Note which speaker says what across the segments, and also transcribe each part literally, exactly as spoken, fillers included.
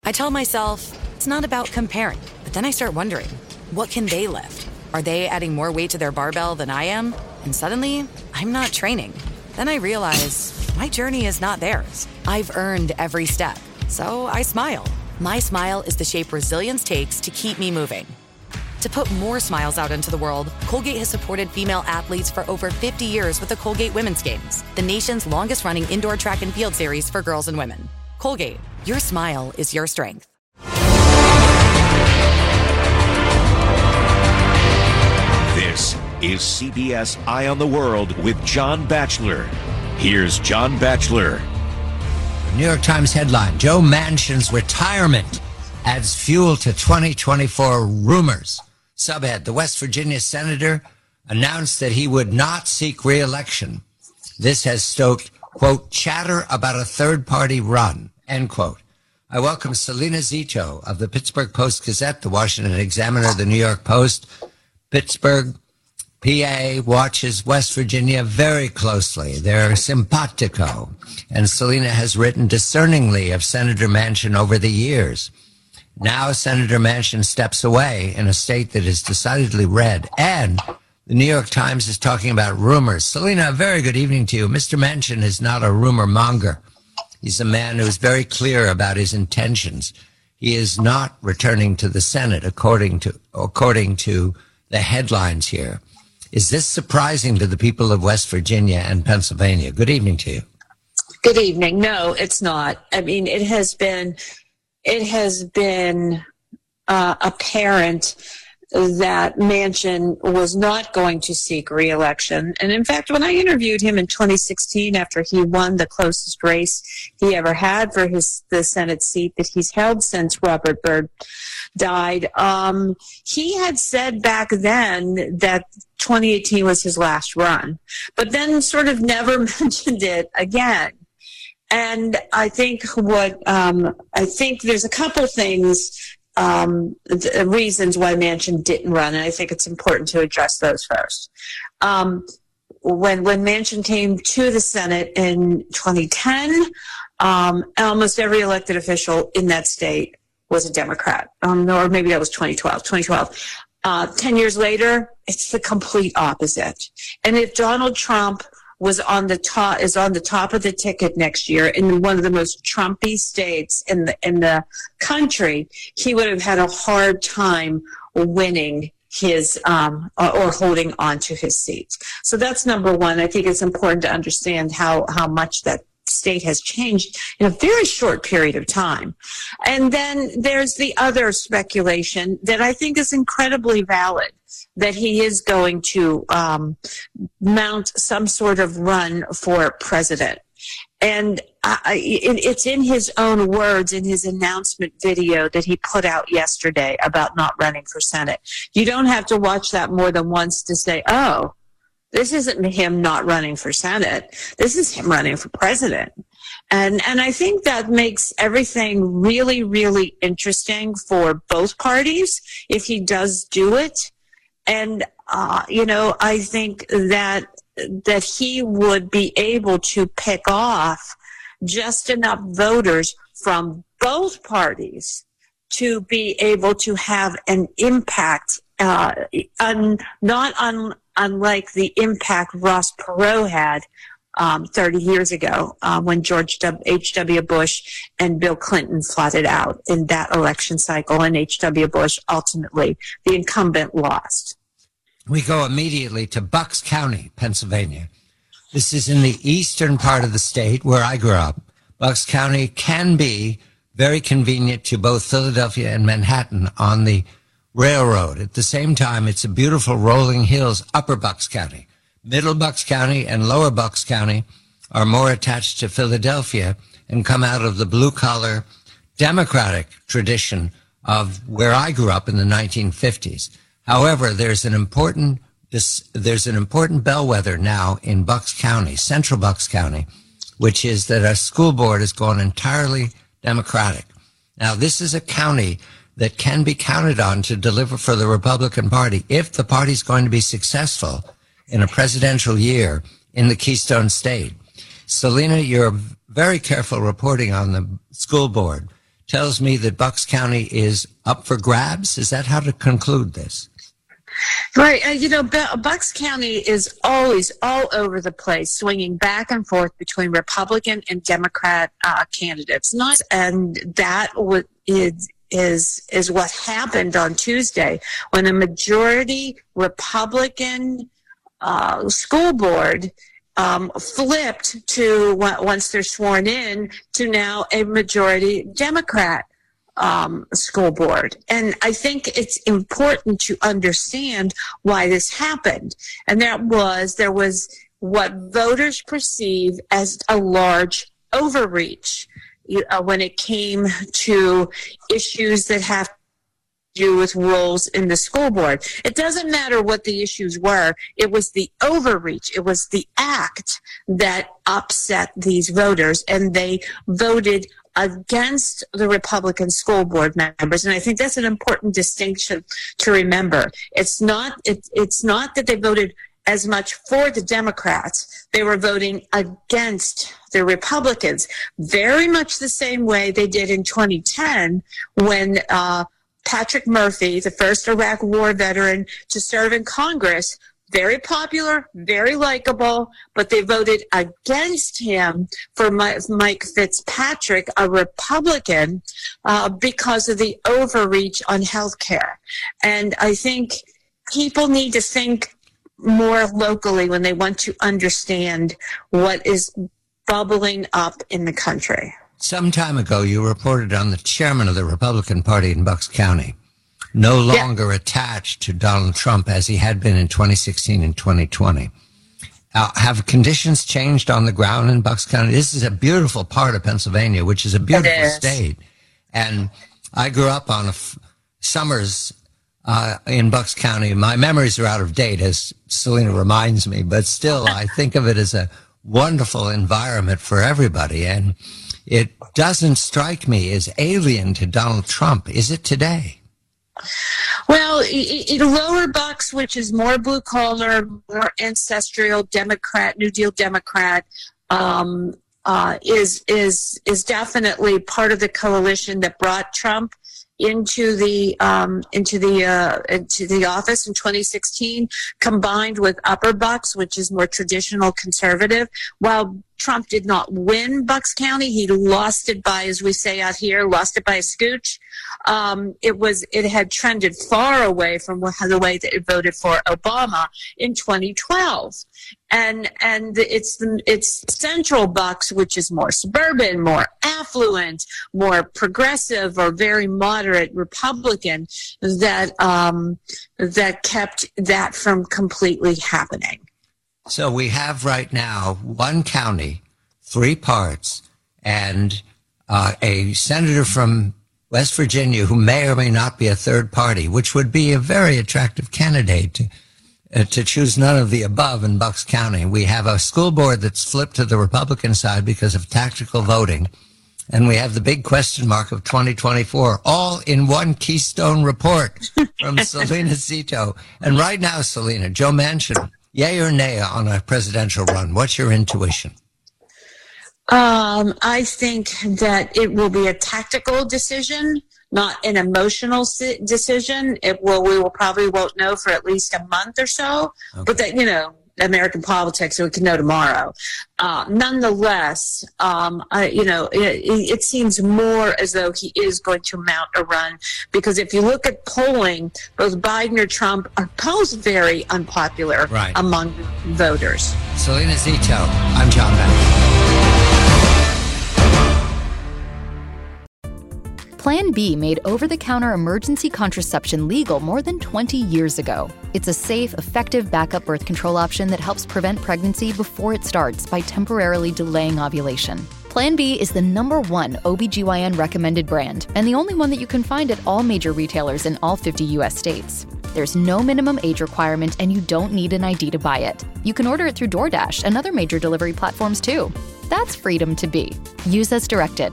Speaker 1: I tell myself it's not about comparing, but then I start wondering, what can they lift? Are they adding more weight to their barbell than I am? And suddenly, I'm not training. Then I realize my journey is not theirs. I've earned every step. So I smile. My smile is the shape resilience takes to keep me moving. To put more smiles out into the world, Colgate has supported female athletes for over fifty years with the Colgate Women's Games, the nation's longest-running indoor track and field series for girls and women. Colgate, your smile is your strength.
Speaker 2: This is C B S Eye on the World with John Batchelor. Here's John Batchelor.
Speaker 3: The New York Times headline, Joe Manchin's retirement adds fuel to twenty twenty-four rumors. Subhead, the West Virginia senator announced that he would not seek re-election. This has stoked, quote, chatter about a third-party run, end quote. I welcome Selena Zito of the Pittsburgh Post-Gazette, the Washington Examiner, the New York Post. Pittsburgh, P A watches West Virginia very closely. They're simpatico. And Selena has written discerningly of Senator Manchin over the years. Now Senator Manchin steps away in a state that is decidedly red. And the New York Times is talking about rumors. Selena, a very good evening to you. Mister Manchin is not a rumor monger. He's a man who is very clear about his intentions. He is not returning to the Senate, according to according to the headlines here. Is this surprising to the people of West Virginia and Pennsylvania? Good evening to you.
Speaker 4: Good evening. No, it's not. I mean, it has been, it has been uh, apparent that Manchin was not going to seek re-election. And in fact, when I interviewed him in twenty sixteen, after he won the closest race he ever had for his the Senate seat that he's held since Robert Byrd died, um, he had said back then that twenty eighteen was his last run, but then sort of never mentioned it again. And I think what um, I think there's a couple things. Um, the reasons why Manchin didn't run, and I think it's important to address those first. Um, when when Manchin came to the Senate in twenty ten, um, almost every elected official in that state was a Democrat, um, or maybe that was twenty twelve. twenty twelve. Uh, Ten years later, it's the complete opposite. And if Donald Trump was on the top is on the top of the ticket next year in one of the most Trumpy states in the in the country, he would have had a hard time winning his um, or holding on to his seat. So that's number one. I think it's important to understand how how much that state has changed in a very short period of time. And then there's the other speculation that I think is incredibly valid, that he is going to um, mount some sort of run for president. And I, it, it's in his own words, in his announcement video that he put out yesterday about not running for Senate. You don't have to watch that more than once to say, oh, this isn't him not running for Senate. This is him running for president. And and I think that makes everything really, really interesting for both parties if he does do it. And, uh, you know, I think that that he would be able to pick off just enough voters from both parties to be able to have an impact, uh, un, not un, unlike the impact Ross Perot had um, thirty years ago uh, when George H W. Bush and Bill Clinton fought it out in that election cycle, and H W. Bush ultimately, the incumbent, lost.
Speaker 3: We go immediately to Bucks County, Pennsylvania. This is in the eastern part of the state where I grew up. Bucks County can be very convenient to both Philadelphia and Manhattan on the railroad. At the same time, it's a beautiful rolling hills, upper Bucks County. Middle Bucks County and lower Bucks County are more attached to Philadelphia and come out of the blue-collar Democratic tradition of where I grew up in the nineteen fifties. However, there's an important this, there's an important bellwether now in Bucks County, central Bucks County, which is that our school board has gone entirely Democratic. Now, this is a county that can be counted on to deliver for the Republican Party if the party's going to be successful in a presidential year in the Keystone State. Selena, you're very careful reporting on the school board. tells me that Bucks County is up for grabs. Is that how to conclude this?
Speaker 4: Right. Uh, you know, Bucks County is always all over the place, swinging back and forth between Republican and Democrat uh, candidates. Not, and that w- is, is, is what happened on Tuesday when a majority Republican uh, school board um, flipped to, once they're sworn in, to now a majority Democrat Um, school board. And I think it's important to understand why this happened. And that was, there was what voters perceive as a large overreach uh, when it came to issues that have to do with roles in the school board. It doesn't matter what the issues were. It was the overreach. It was the act that upset these voters, and they voted against the Republican school board members. And I think that's an important distinction to remember. It's not, it, it's not that they voted as much for the Democrats. They were voting against the Republicans, very much the same way they did in twenty ten when uh, Patrick Murphy, the first Iraq War veteran to serve in Congress, very popular, very likable, but they voted against him for Mike Fitzpatrick, a Republican, uh, because of the overreach on health care. And I think people need to think more locally when they want to understand what is bubbling up in the country.
Speaker 3: Some time ago, you reported on the chairman of the Republican Party in Bucks County, no longer yeah. attached to Donald Trump as he had been in twenty sixteen and twenty twenty. Uh, have conditions changed on the ground in Bucks County? This is a beautiful part of Pennsylvania, which is a beautiful state. And I grew up on a f- summers uh, in Bucks County. My memories are out of date, as Selena reminds me, but still I think of it as a wonderful environment for everybody. And it doesn't strike me as alien to Donald Trump. Is it today?
Speaker 4: Well, in Lower Bucks, which is more blue collar, more ancestral Democrat, New Deal Democrat, um, uh, is is is definitely part of the coalition that brought Trump into the um, into the uh, into the office in twenty sixteen, combined with Upper Bucks, which is more traditional conservative. While Trump did not win Bucks County, he lost it by, as we say out here, lost it by a scooch. Um, it was it had trended far away from the way that it voted for Obama in twenty twelve. And and it's the, it's Central Bucks, which is more suburban, more affluent, more progressive, or very moderate Republican, that um, that kept that from completely happening.
Speaker 3: So we have right now one county, three parts, and uh, a senator from West Virginia who may or may not be a third party, which would be a very attractive candidate to, uh, to choose none of the above in Bucks County. We have a school board that's flipped to the Republican side because of tactical voting. And we have the big question mark of twenty twenty-four, all in one Keystone report from Selena Zito. And right now, Selena, Joe Manchin, yay or nay on a presidential run? What's your intuition?
Speaker 4: Um, I think that it will be a tactical decision, not an emotional si- decision. It will. We will probably won't know for at least a month or so. Okay. But that, you know, American politics, so we can know tomorrow. Uh, nonetheless, um, I, you know, it, it seems more as though he is going to mount a run, because if you look at polling, both Biden or Trump are both very unpopular right. among voters.
Speaker 3: Selena Zito, I'm John Beck.
Speaker 5: Plan B made over-the-counter emergency contraception legal more than twenty years ago. It's a safe, effective backup birth control option that helps prevent pregnancy before it starts by temporarily delaying ovulation. Plan B is the number one O B G Y N recommended brand and the only one that you can find at all major retailers in all fifty U S states. There's no minimum age requirement and you don't need an I D to buy it. You can order it through DoorDash and other major delivery platforms too. That's freedom to be. Use as directed.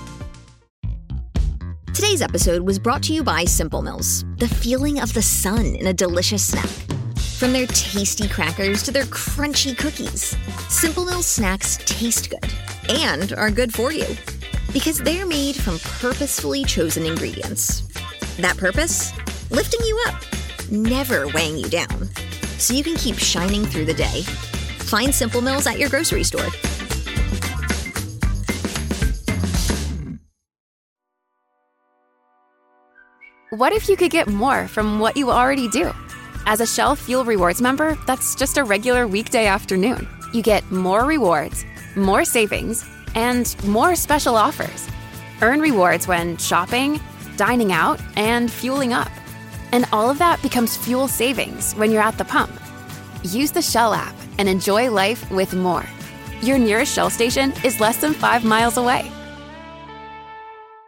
Speaker 6: Today's episode was brought to you by Simple Mills, the feeling of the sun in a delicious snack. From their tasty crackers to their crunchy cookies, Simple Mills snacks taste good and are good for you. Because they're made from purposefully chosen ingredients. That purpose? Lifting you up, never weighing you down. So you can keep shining through the day. Find Simple Mills at your grocery store.
Speaker 7: What if you could get more from what you already do? As a Shell Fuel Rewards member, that's just a regular weekday afternoon. You get more rewards, more savings, and more special offers. Earn rewards when shopping, dining out, and fueling up. And all of that becomes fuel savings when you're at the pump. Use the Shell app and enjoy life with more. Your nearest Shell station is less than five miles away.